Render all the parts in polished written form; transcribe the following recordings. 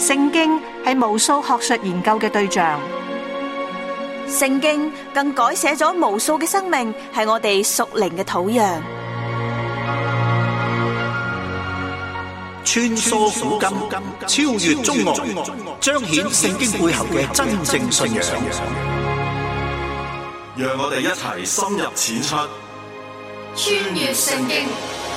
聖經係無數學術研究嘅對象， 聖經更改寫咗無數嘅生命，係我哋屬靈嘅土壤。 穿梭古今，超越中外，彰顯聖經背後嘅真正信仰。 讓我哋一齊深入淺出， 穿越聖經。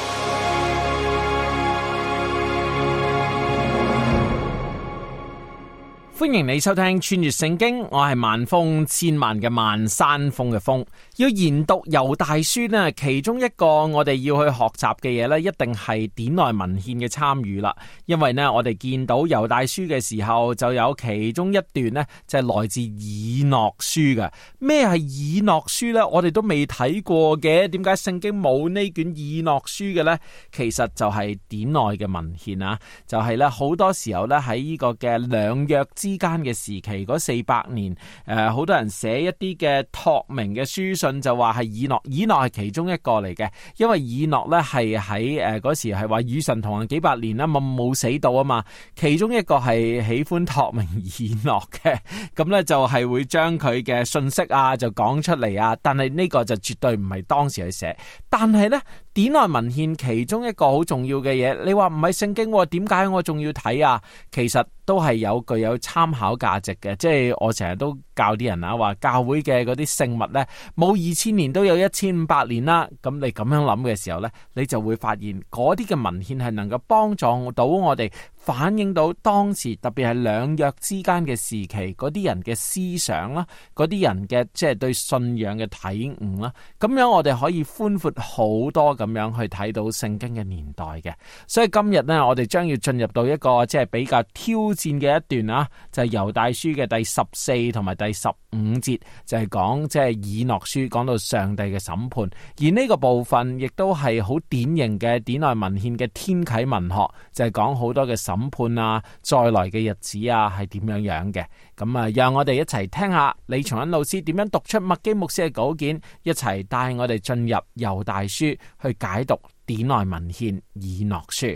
歡迎你收聽穿越聖經，我係萬峰千萬嘅萬山峰嘅峰。要研讀猶大書呢，其中一個我哋要去學習嘅嘢呢，一定係典內文獻嘅參與啦。因為呢，我哋見到猶大書嘅時候，就有其中一段呢，就係來自以諾書嘅。咩係以諾書呢？我哋都未睇過嘅，點解聖經冇呢卷以諾書嘅呢？其實就係典內嘅文獻啊，就係呢好多時候呢，喺呢個嘅兩約之間嘅時期嗰400年，好多人寫一啲嘅託名嘅書信，就話係以諾。以諾係其中一個嚟嘅，因為以諾咧係喺嗰時係話與神同行幾百年啦，冇死到啊嘛。其中一個係喜歡託名以諾嘅，咁咧就係會將佢嘅信息啊就講出嚟啊。但係呢個就絕對唔係當時去寫，但係咧典內文獻其中一個好重要嘅嘢，你話唔係聖經，點解我仲要睇啊？其實都係具有參考價值嘅，即係我成日都教啲人啊，話教會嘅嗰啲聖物呢，冇2000年都有1500年啦。咁你咁樣諗嘅時候呢，你就會發現嗰啲嘅文獻係能夠幫助到我哋反映到當時特別係兩約之間嘅時期嗰啲人嘅思想啦，嗰啲人嘅即係對信仰嘅體悟啦。咁樣我哋可以寬闊好多咁樣去睇到聖經嘅年代嘅。所以今日呢，我哋將要進入到一個即係比較挑戰嘅一段啊，就係猶大書嘅第14同埋第15節，就係講即係以諾書講到上帝嘅審判，而呢個部分亦都係好典型嘅典內文獻嘅天啟文學，就係講好多嘅審判啊，再來嘅日子啊係點樣樣嘅。咁啊，讓我哋一齊聽下李松恩老師點樣讀出麥基牧師嘅稿件，一齊帶我哋進入猶大書去解讀典內文獻以諾書。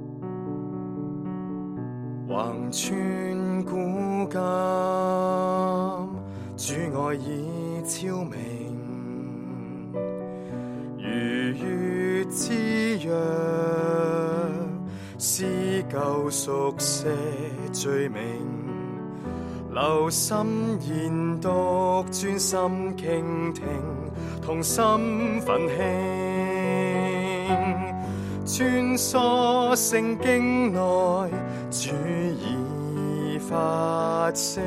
橫穿古今，主愛已昭明，如月之約，撕救贖些罪名，留心研讀，專心傾聽，同心奮興，穿梭聖經內，主已發聲，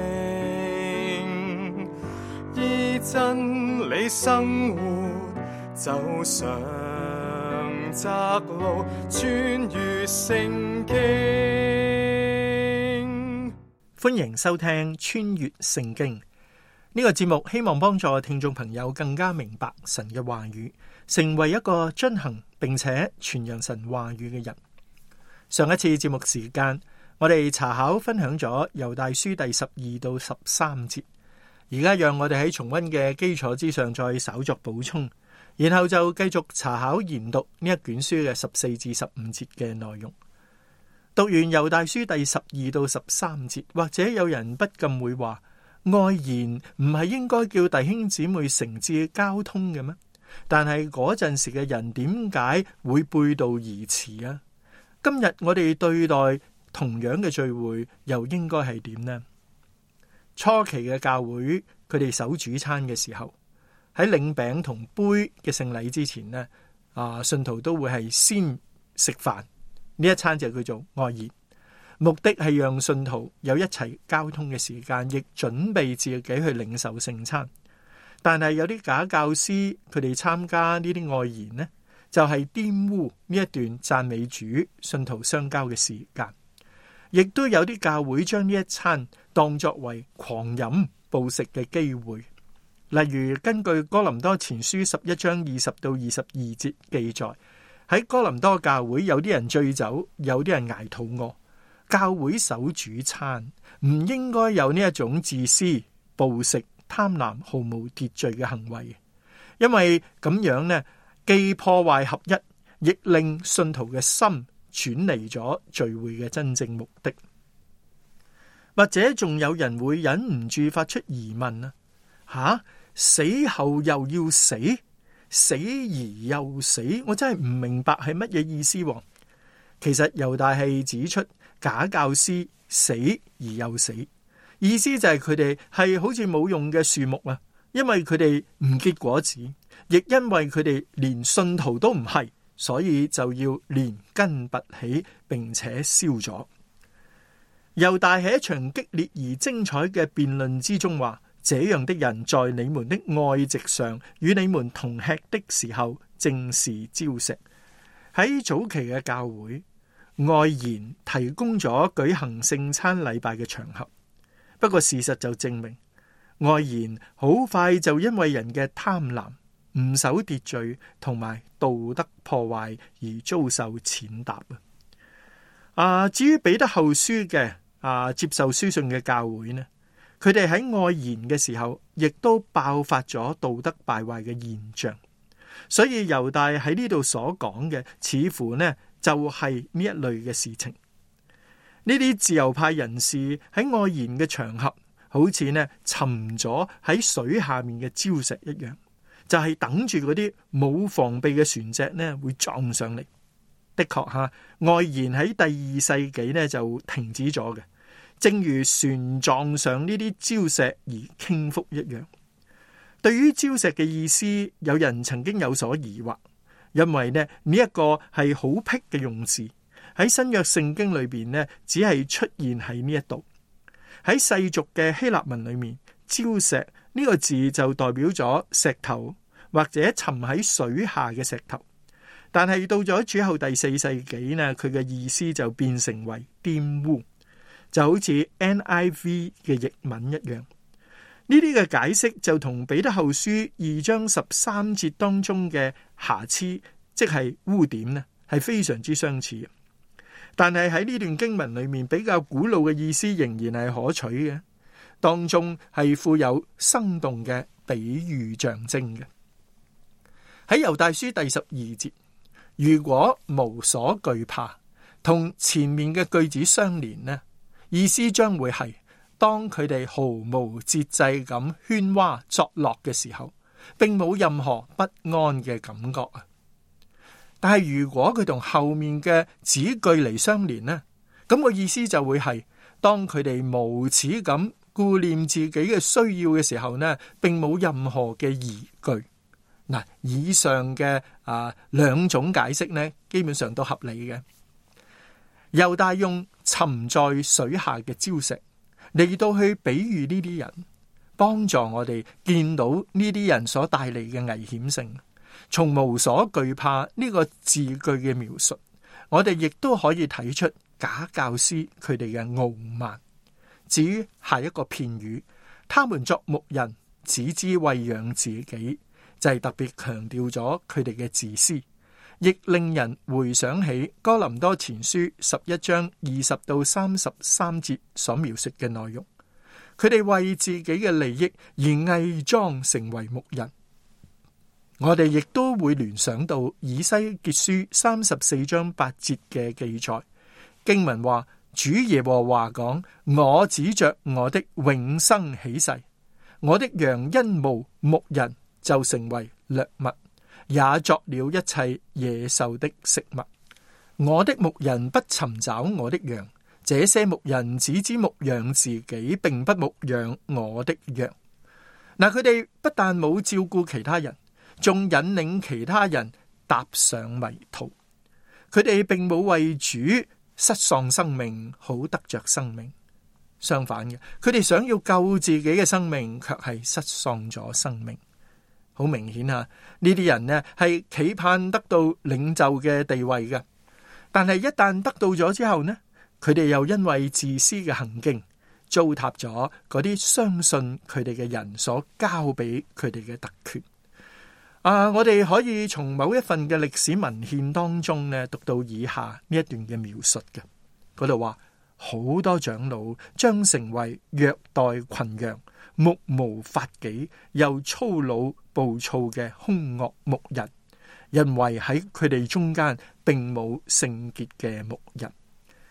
依真理生活，走上窄路，穿越聖經。 歡迎收聽穿越聖經呢個節目，希望幫助聽眾朋友更加明白神嘅話語，成為一個遵行並且傳揚神話語嘅人。上一次節目時間，我哋查考分享咗猶大書第12到13節，而家讓我哋喺重溫嘅基礎之上再稍作補充，然後就繼續查考研讀呢一卷書嘅14至15節嘅內容。讀完猶大書第12到13節，或者有人不禁會話，愛言唔係應該叫弟兄姊妹誠摯交通嘅咩？但係嗰陣時嘅人點解會背道而馳啊？今日我哋對待同樣嘅聚會又應該係點呢？初期嘅教會，佢哋守主餐嘅時候，喺領餅同杯嘅聖禮之前呢，信徒都會係先食飯，呢一餐就叫做愛宴，目的係讓信徒有一齊交通嘅時間，亦準備自己去領受聖餐。但係有啲假教師，佢哋參加呢啲愛宴呢，就係玷污呢一段讚美主、信徒相交嘅時間。亦都有啲教會將呢一餐當作為狂飲暴食嘅機會。例如根據哥林多前書11章20到22節記載，喺哥林多教會有啲人醉酒，有啲人捱肚餓。教會守主餐唔應該有呢一種自私、暴食、貪婪、毫無秩序嘅行為，因為咁樣呢，既破壞合一，亦令信徒嘅心轉離咗聚會嘅真正目的。 或者仲有人會忍唔住發出疑問啊，死後又要死，死而又死，我真係唔明白係乜嘢意思。其實猶大係指出假教師死而又死，意思就係佢哋係好似冇用嘅樹木啊，因為佢哋唔結果子，亦因為佢哋連信徒都唔係，所以就要連根拔起，並且燒咗。猶大喺一場激烈而精彩嘅辯論之中話，這樣的人在你們的愛席上與你們同吃的時候，正是礁石。喺早期嘅教會，外延提供咗舉行聖餐禮拜嘅場合，不過事實就證明，外延好快就因為人嘅貪婪、唔守秩序同埋道德破壞而遭受踐踏啊！至於彼得後書嘅接受書信嘅教會呢，佢哋喺外延嘅時候，亦都爆發咗道德敗壞嘅現象。所以猶大喺呢度所講嘅，似乎呢就係呢一類嘅事情。呢啲自由派人士喺外延嘅場合，好似呢沉咗喺水下面嘅礁石一樣，就係等住嗰啲冇防備嘅船隻呢會撞上嚟。的確吓，外延喺第2世紀呢就停止咗嘅，正如船撞上呢啲礁石而傾覆一樣。對於礁石嘅意思，有人曾經有所疑惑，因為呢一個係好僻嘅用字，喺新約聖經裏邊呢只係出現喺呢一度。喺世俗嘅希臘文裏面，礁石呢個字就代表咗石頭或者沉喺水下嘅石頭。但係到咗主後第4世紀呢，佢嘅意思就變成為玷污，就好似 NIV 嘅譯文一樣。呢啲嘅解釋就同彼得後書2章13節當中嘅瑕疵，即係污點呢，係非常之相似嘅。但係喺呢段經文裏面，比較古老嘅意思仍然係可取嘅，當中係富有生動嘅比喻象徵嘅。喺猶大書第12節，如果無所懼怕，同前面嘅句子相連呢，意思將會係當佢哋毫無節制咁喧嘩作樂嘅時候，並冇任何不安嘅感覺啊。但係如果佢同後面嘅子句嚟相連呢，咁個意思就會係當佢哋無恥咁顧念自己嘅需要嘅時候呢，並冇任何嘅疑懼。嗱，以上嘅兩種解釋呢，基本上都合理嘅。猶大用沉在水下嘅礁石嚟到去比喻呢啲人，幫助我哋見到呢啲人所帶嚟嘅危險性。從無所懼怕呢個字句嘅描述，我哋亦都可以睇出假教師佢哋嘅傲慢。至於下一個片語，他們作牧人，只知餵養自己，就係特別強調咗佢哋嘅自私，亦令人回想起哥林多前書11章20到33節所描述嘅內容。佢哋為自己嘅利益而偽裝成為牧人。我哋亦都會聯想到以西結書34章8節嘅記載，經文話：主耶和華講，我指着我的永生起誓，我的羊因無牧人就成為掠物，也作了一切野獸的食物。我的牧人不尋找我的羊，這些牧人只知牧養自己，並不牧養我的羊。嗱，佢哋不但冇照顧其他人，仲引領其他人踏上迷途。佢哋並冇為主失喪生命，好得着生命。相反嘅，佢哋想要救自己嘅生命，卻係失喪咗生命。好明顯啊，呢啲人呢係期盼得到領袖嘅地位嘅，但係一旦得到咗之後呢，佢哋又因為自私嘅行徑，糟蹋咗嗰啲相信佢哋嘅人所交俾佢哋嘅特權。我哋可以從某一份嘅歷史文獻當中呢，讀到以下呢一段嘅描述嘅。嗰度話，好多長老將成為虐待群羊、目無法紀又粗魯暴躁嘅兇惡牧人，因為喺佢哋中間並冇聖潔嘅牧人。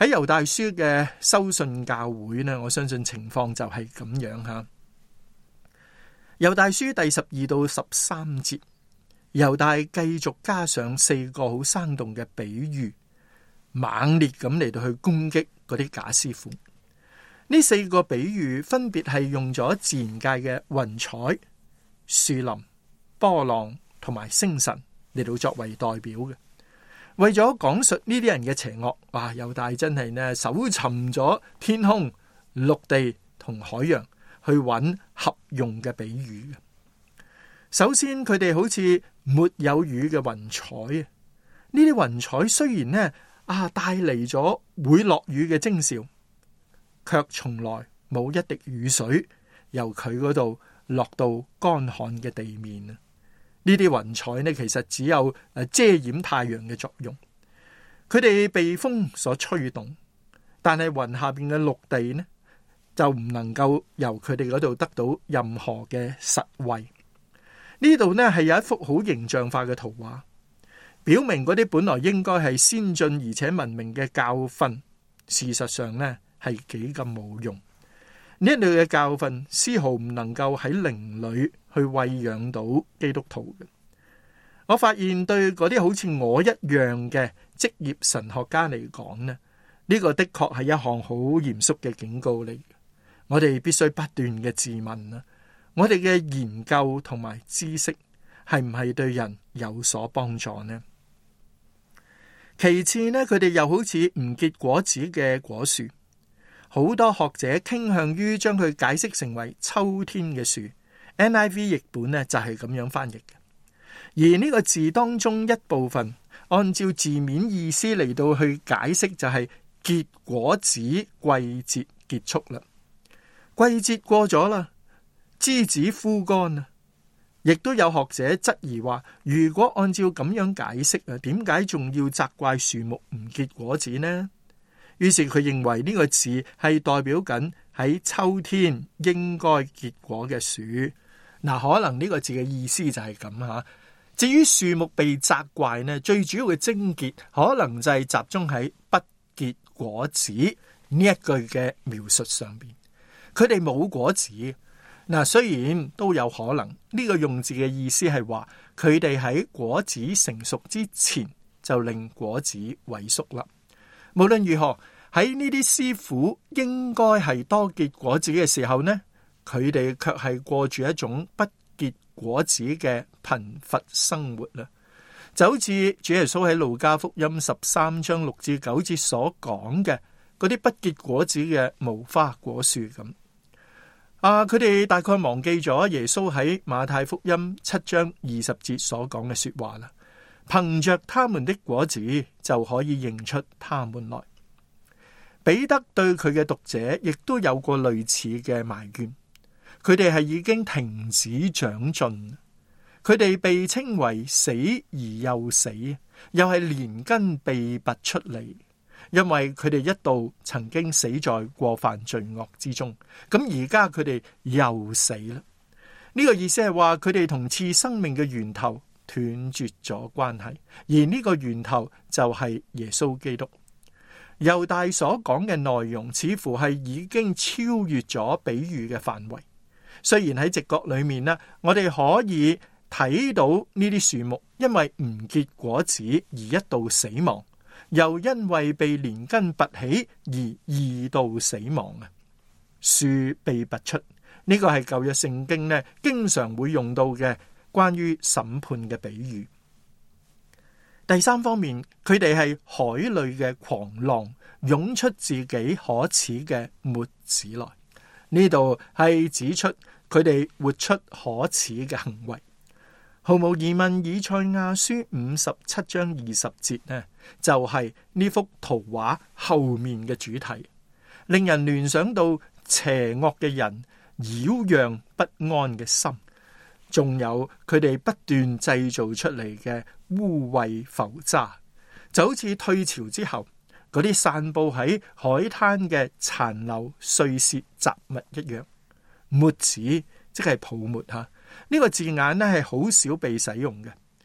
喺猶大書嘅收信教會呢，我相信情況就係咁樣吓。猶大書第12到13節，猶大繼續加上4個好生動嘅比喻，猛烈咁嚟到去攻擊嗰啲假師傅。呢4個比喻分別係用咗自然界嘅雲彩、樹林、波浪同埋星辰嚟到作為代表嘅。為咗講述呢啲人嘅邪惡，哇！猶大真係呢搜尋咗天空、陸地同海洋去揾合用嘅比喻。首先，佢哋好似沒有雨嘅雲彩啊！呢啲雲彩雖然呢帶嚟咗會落雨嘅徵兆，卻從來冇一滴雨水由佢嗰度落到乾旱嘅地面啊！呢啲雲彩呢，其實只有遮掩太陽嘅作用。佢哋被風所吹動，但係雲下邊嘅陸地呢，就唔能夠由佢哋嗰度得到任何嘅實惠。呢度呢係有一幅好形象化嘅圖畫，表明嗰啲本來應該係先進而且文明嘅教訓，事實上呢係幾咁冇用。呢一類嘅教訓絲毫唔能夠喺靈裏去餵養到基督徒嘅。我發現對嗰啲好似我一樣嘅職業神學家嚟講呢，呢個的確係一項好嚴肅嘅警告嚟。我哋必須不斷嘅自問啊，我哋嘅研究同埋知識係唔係對人有所幫助呢？其次呢，佢哋又好似唔結果子嘅果樹。好多學者傾向於將佢解釋成為秋天嘅樹。NIV 譯本呢就係咁樣翻譯嘅。而呢個字當中一部分，按照字面意思嚟到去解釋，就係結果子季節結束啦。季節過咗啦，枝子枯乾啦。亦都有學者質疑話，如果按照咁樣解釋啊，點解仲要責怪樹木唔結果子呢？於是佢認為呢個字係代表緊喺秋天應該結果嘅樹。可能呢個字嘅意思就係咁吓。至於樹木被責怪呢，最主要嘅症結可能就係集中喺不結果子呢一句嘅描述上邊。佢哋冇果子。雖然都有可能呢個用字嘅意思係話，佢哋喺果子成熟之前就令果子萎縮啦。無論如何，喺呢啲師傅應該係多結果子嘅時候呢，佢哋卻係過住一種不結果子嘅貧乏生活啦。就好似主耶穌喺路加福音13章6至9節所講嘅嗰啲不結果子嘅無花果樹咁。佢哋大概忘記咗耶穌喺馬太福音7章20節所講嘅說話啦。憑着他們的果子就可以認出他們來。彼得對佢嘅讀者亦都有過類似嘅埋怨，佢哋係已經停止長進，佢哋被稱為死而又死，又係連根被拔出嚟。因為佢哋一度曾經死在過犯罪惡之中，咁而家佢哋又死啦。呢個意思係話佢哋同賜生命嘅源頭斷絕咗關係，而呢個源頭就係耶穌基督。猶大所講嘅內容似乎係已經超越咗比喻嘅範圍。雖然喺直覺裏面呢，我哋可以睇到呢啲樹木因為唔結果子而一度死亡，又因為被連根拔起而二度死亡啊！樹被拔出，呢個係舊約聖經呢經常會用到嘅關於審判嘅比喻。第三方面，佢哋係海裏嘅狂浪，湧出自己可恥嘅沫子來。呢度係指出佢哋活出可恥嘅行為。毫無疑問，以賽亞書57章20節呢，就係呢幅圖畫後面嘅主題，令人聯想到邪惡嘅人擾攘不安嘅心，仲有佢哋不斷製造出嚟嘅污穢浮渣，就好似退潮之後嗰啲散布喺海灘嘅殘留碎屑雜物一樣。沫子即係泡沫吓。呢個字眼呢係好少被使用嘅。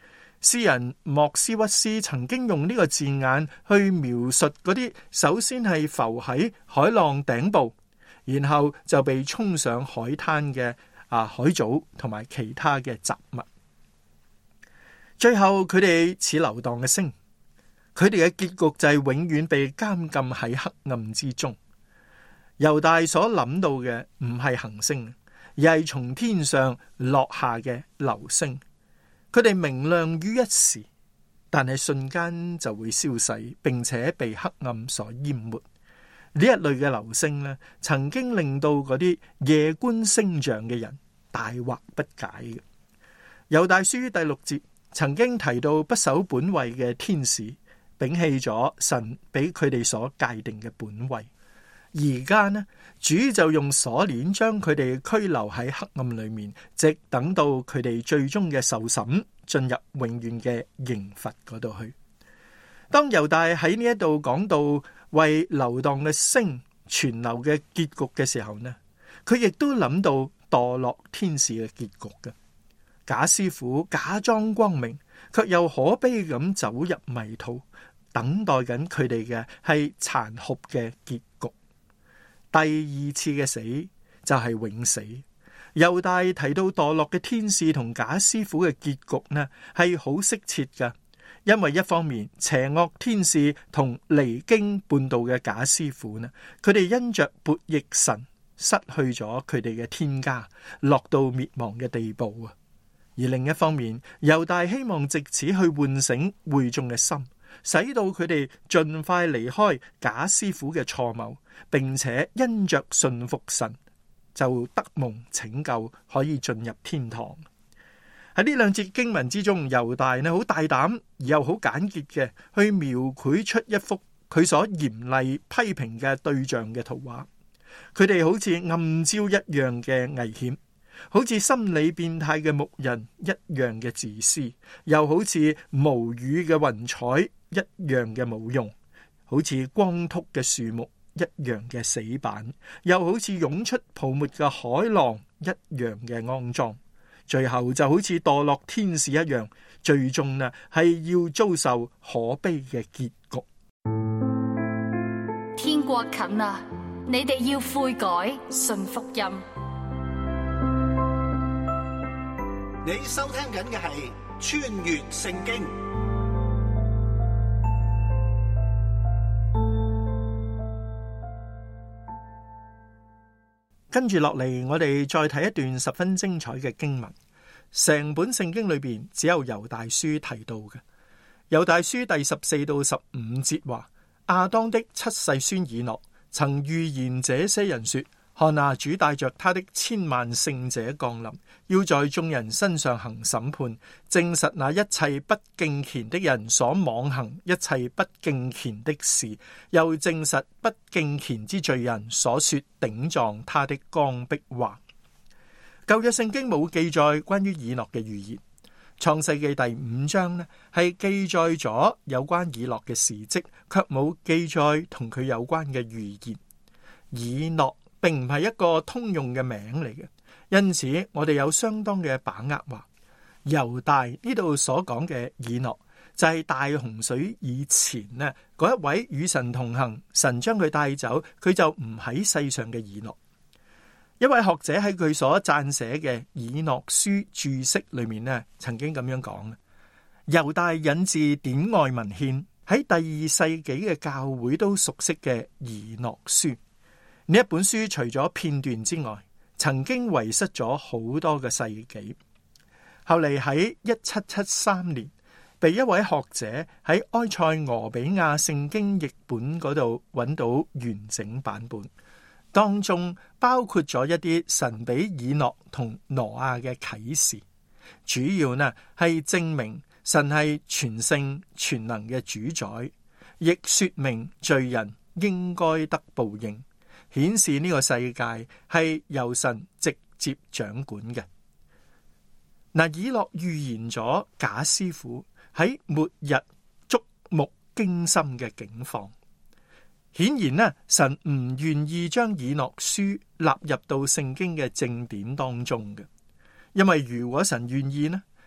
詩人莫斯屈斯曾經用呢個字眼去描述嗰啲首先係浮喺海浪頂部，然後就被沖上海灘嘅海藻同埋其他嘅雜物。最後佢哋似流蕩嘅星，佢哋嘅結局就係永遠被監禁喺黑暗之中。猶大所諗到嘅唔係行星，而係從天上落下嘅流星。佢哋明亮於一時，但係瞬間就會消逝，並且被黑暗所淹沒。呢一類嘅流星呢，曾經令到嗰啲夜觀星象嘅人大惑不解嘅。猶大書第6節曾經提到不守本位嘅天使摒棄咗神俾佢哋所界定嘅本位，而家呢，主就用鎖鏈將佢哋拘留喺黑暗裏面，直等到佢哋最終嘅受審，進入永遠嘅刑罰嗰度去。當猶大喺呢一度講到為流蕩嘅星存留嘅結局嘅時候呢，佢亦都諗到墮落天使嘅結局嘅。假師傅假裝光明，卻又可悲咁走入迷途，等待緊佢哋嘅係殘酷嘅結局。第二次嘅死就係永死。猶大提到墮落嘅天使同假師傅嘅結局呢，係好適切㗎，因為一方面邪惡天使同離經叛道嘅假師傅呢，佢哋因着悖逆神，失去咗佢哋嘅天家，落到滅亡嘅地步啊。而另一方面，猶大希望藉此去喚醒會眾嘅心，使到佢哋盡快離開假師傅嘅錯謀，並且因着信服神，就得蒙拯救，可以進入天堂。喺呢兩節經文之中，猶大呢好大膽而又好簡潔嘅去描繪出一幅佢所嚴厲批評嘅對象嘅圖畫。佢哋好似暗礁一樣嘅危險，好似心理變態嘅牧人一樣嘅自私，又好似無雨嘅雲彩一樣嘅冇用，好似光禿嘅樹木一樣嘅死板，又好似湧出泡沫嘅海浪一樣嘅骯髒，最後就好似墮落天使一樣，最終呢係要遭受可悲嘅結局。 天國近啦，你哋要悔改，信福音。 你收聽緊嘅係穿越聖經。 跟住落嚟，我哋再睇一段十分精彩嘅經文。成本聖經裏邊只有猶大書提到嘅。猶大書第14到15節話：亞當的七世孫以諾曾預言這些人說，看啊，主帶着他的千萬聖者降臨，要在眾人身上行審判，證實那一切不敬虔的人所妄行一切不敬虔的事，又證實不敬虔之罪人所說頂撞他的剛愎話。舊約聖經冇記載關於以諾嘅預言，創世記第5章呢係記載咗有關以諾嘅事跡，卻冇記載同佢有關嘅預言。以諾並唔係一個通用嘅名嚟嘅，因此我哋有相當嘅把握話，猶大呢度所講嘅以諾就係大洪水以前呢嗰一位與神同行，神將佢帶走，佢就唔喺世上嘅以諾。一位學者喺佢所撰寫嘅以諾書注釋裏面呢，曾經咁樣講：猶大引自典外文獻，喺第2世紀嘅教會都熟悉嘅以諾書。呢一本書除咗片段之外，曾經遺失咗好多個世紀。後嚟喺1773年，被一位學者喺埃塞俄比亞聖經譯本嗰度揾到完整版本，當中包括咗一啲神俾以諾同挪亞嘅啟示，主要呢係證明神係全聖全能嘅主宰，亦說明罪人應該得報應，顯示呢個世界係由神直接掌管嘅。嗱，以諾預言咗假師傅喺末日觸目驚心嘅境況。顯然呢，神唔願意將以諾書納入到聖經嘅正典當中嘅，因為如果神願意呢，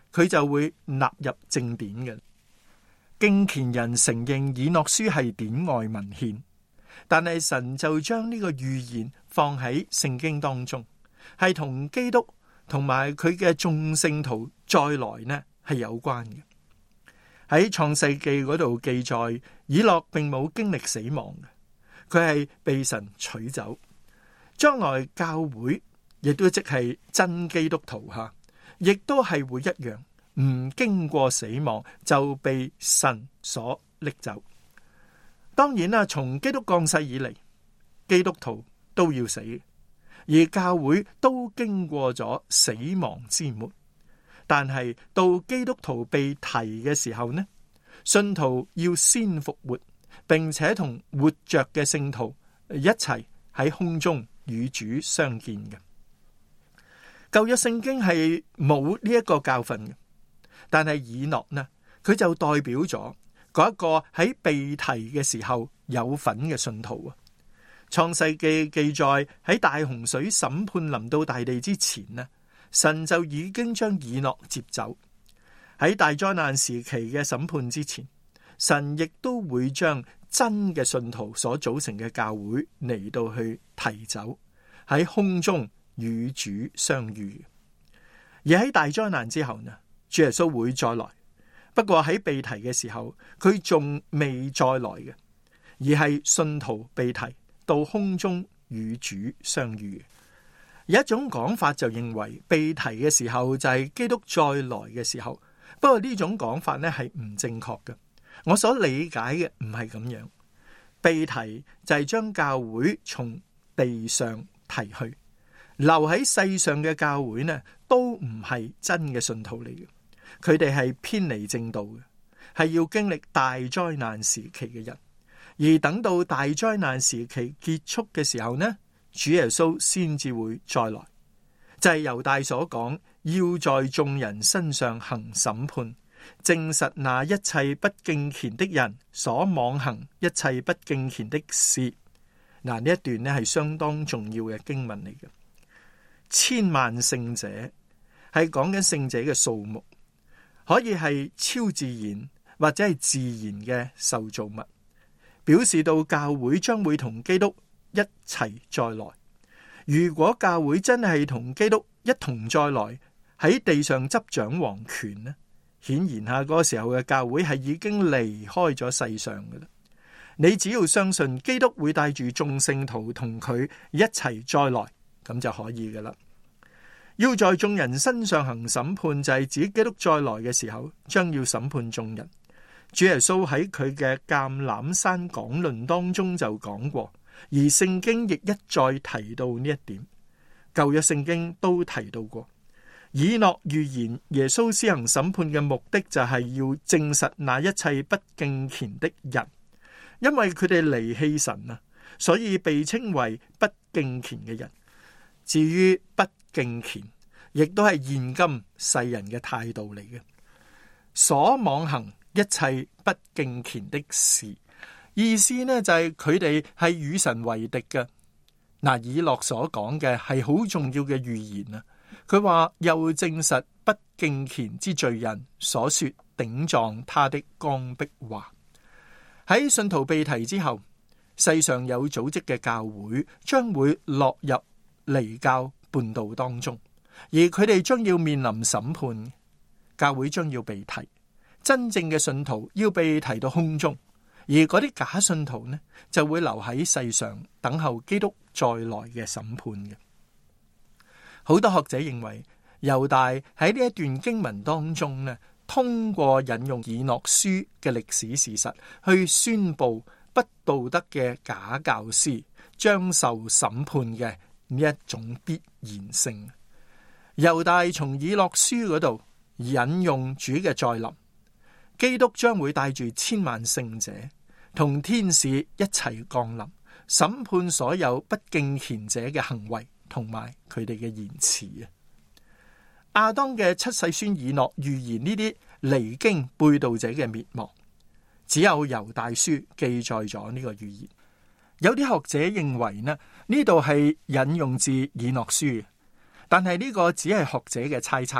佢就會納入正典嘅。敬虔人承認以諾書係典外文獻，但係神就將呢個預言放喺聖經當中，係同基督同埋佢嘅眾聖徒再來呢係有關嘅。喺創世記嗰度記載，以諾並冇經歷死亡嘅，佢係被神取走。將來教會亦都即係真基督徒吓，亦都係會一樣，唔經過死亡就被神所拎走。當然啦，從基督降世以嚟，基督徒都要死，而教會都經過咗死亡之門。但係到基督徒被提嘅時候呢，信徒要先復活，並且同活着嘅聖徒一齊喺空中與主相見嘅。舊約聖經係冇呢一個教訓嘅，但係以諾呢，佢就代表咗嗰一個喺被提嘅時候有份嘅信徒啊。創世記記載喺大洪水審判臨到大地之前呢，神就已經將以諾接走。喺大災難時期嘅審判之前，神亦都會將真嘅信徒所組成嘅教會嚟到去提走，喺空中與主相遇。而喺大災難之後呢，主耶穌會再來，不過喺被提嘅時候，佢仲未再來嘅，而係信徒被提到空中與主相遇。有一種講法就認為被提嘅時候就係基督再來嘅時候，不過呢種講法呢係唔正確嘅。我所理解嘅唔係咁樣，被提就係將教會從地上提去，留喺世上嘅教會呢都唔係真嘅信徒嚟嘅，佢哋係偏離正道嘅，係要經歷大災難時期嘅人。而等到大災難時期結束嘅時候呢，主耶穌先至會再來，就係猶大所講，要在眾人身上行審判，證實那一切不敬虔的人所妄行一切不敬虔的事。嗱，呢一段呢係相當重要嘅經文嚟嘅。千萬聖者係講緊聖者嘅數目，可以係超自然或者係自然嘅受造物，表示到教會將會同基督一齊再來。如果教會真係同基督一同再來喺地上執掌王權呢，顯然下嗰個時候嘅教會係已經離開咗世上嘅啦。你只要相信基督會帶住眾聖徒同佢一齊再來，咁就可以嘅啦。要在眾人身上行審判，就係指基督再來嘅時候將要審判眾人。主耶穌喺佢嘅橄欖山講論當中就講過，而聖經亦一再提到呢一點，舊約聖經都提到過。以諾預言耶穌施行審判嘅目的就係要證實那一切不敬虔的人，因為佢哋離棄神啊，所以被稱為不敬虔嘅人。至於不敬虔，亦都係現今世人嘅態度嚟嘅，所妄行一切不敬虔的事，意思呢就係佢哋係與神為敵嘅。嗱，以諾所講嘅係好重要嘅預言啊！佢話又證實不敬虔之罪人所說頂撞他的剛愎話。喺信徒被提之後，世上有組織嘅教會將會落入離教叛道當中，而佢哋將要面臨審判，教會將要被提，真正嘅信徒要被提到空中，而嗰啲假信徒呢就會留喺世上等候基督再來嘅審判嘅。好多學者認為猶大喺呢一段經文當中呢，通過引用以諾書嘅歷史事實去宣布不道德嘅假教師將受審判嘅呢一種必然性。猶大從以諾書嗰度引用主嘅再臨，基督將會帶住千萬聖者同天使一齊降臨，審判所有不敬虔者嘅行為同埋佢哋嘅言辭啊。亞當嘅七世孫以諾預言呢啲離經背道者嘅滅亡，只有猶大書記載咗呢個預言。有啲學者認為呢度係引用自以諾書，但係呢個只係學者嘅猜測啫，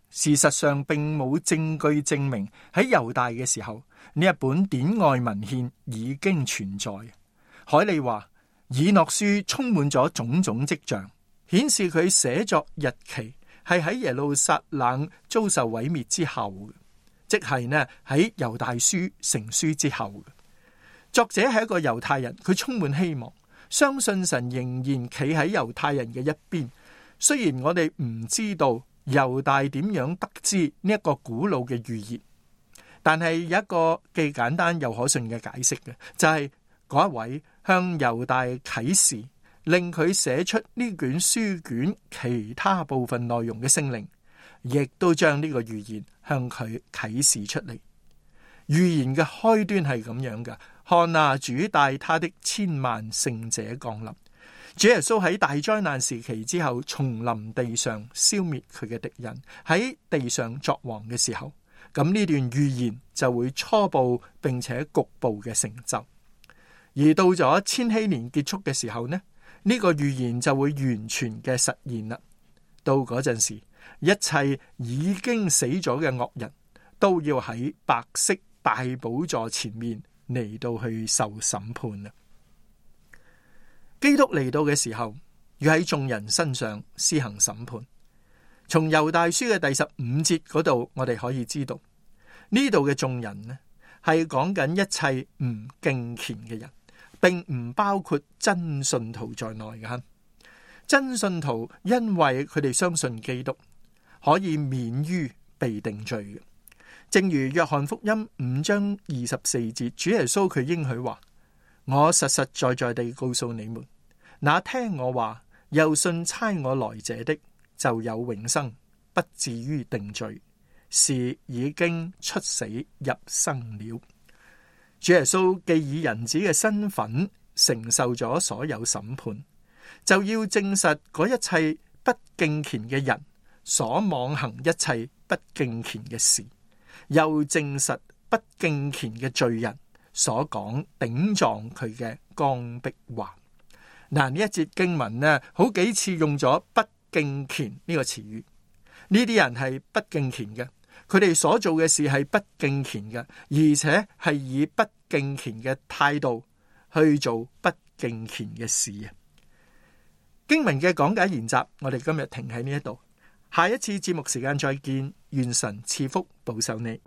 事實上並冇證據證明喺猶大嘅時候呢一本典外文獻已經存在。海利話，以諾書充滿咗種種跡象，顯示佢寫作日期係喺耶路撒冷遭受毀滅之後嘅，即係呢喺猶大書成書之後嘅。作者係一個猶太人，佢充滿希望，相信神仍然企喺猶太人嘅一邊。雖然我哋唔知道猶大點樣得知呢一個古老嘅預言，但係有一個既簡單又可信嘅解釋嘅，就係嗰一位向猶大啟示，令佢寫出呢卷書卷其他部分內容嘅聖靈，亦都將呢個預言向佢啟示出嚟。預言嘅開端係咁樣嘅：看啊，主帶他的千萬聖者降臨。主耶穌喺大災難時期之後重臨地上，消滅佢嘅敵人，喺地上作王嘅時候，咁呢段預言就會初步並且局部嘅成就。而到咗千禧年結束嘅時候呢，呢個預言就會完全嘅實現啦。到嗰陣時，一切已經死咗嘅惡人都要喺白色大寶座前面嚟到去受審判啦。基督嚟到嘅時候，要喺眾人身上施行審判。從猶大書嘅第15節嗰度，我哋可以知道呢度嘅眾人呢，係講緊一切唔敬虔嘅人，並唔包括真信徒在內嘅。真信徒因為佢哋相信基督，可以免於被定罪嘅。正如約翰福音5章24節，主耶穌佢應許話：我實實在在地告訴你們，那聽我話又信差我來者的，就有永生，不至於定罪，是已經出死入生了。主耶穌既以人子嘅身份承受咗所有審判，就要證實嗰一切不敬虔嘅人所妄行一切不敬虔嘅事，又證實不敬虔嘅罪人所講頂撞佢嘅剛愎話。嗱，呢一節經文呢，好幾次用咗不敬虔呢個詞語。呢啲人係不敬虔嘅，佢哋所做嘅事係不敬虔嘅，而且係以不敬虔嘅態度去做不敬虔嘅事啊。經文嘅講解研習，我哋今日停喺呢一度，下一次節目時間再見，願神賜福保守你。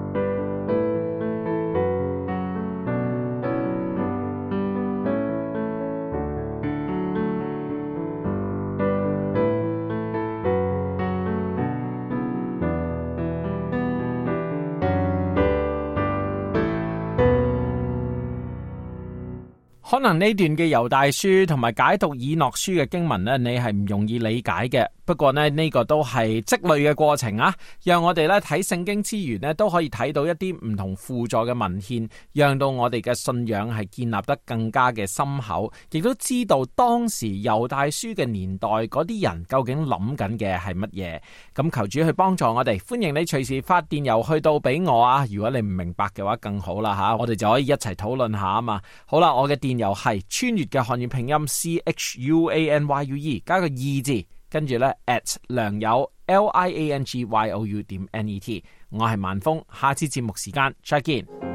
可能呢段嘅猶大書同埋解讀以諾書嘅經文呢，你係唔容易理解嘅。不過呢個都係積累嘅過程啊，讓我哋咧睇聖經之餘呢，都可以睇到一啲唔同輔助嘅文獻，讓到我哋嘅信仰係建立得更加嘅深厚，亦都知道當時猶大書嘅年代嗰啲人究竟諗緊嘅係乜嘢。咁求主去幫助我哋，歡迎你隨時發電郵去到俾我啊！如果你唔明白嘅話更好啦吓，我哋就可以一齊討論下啊嘛。好啦，我嘅電郵係穿越嘅漢語拼音 CHUANYUE 加個2字，跟住咧 at 良友 LIANGYOU.net。我係萬峰，下次節目時間再見。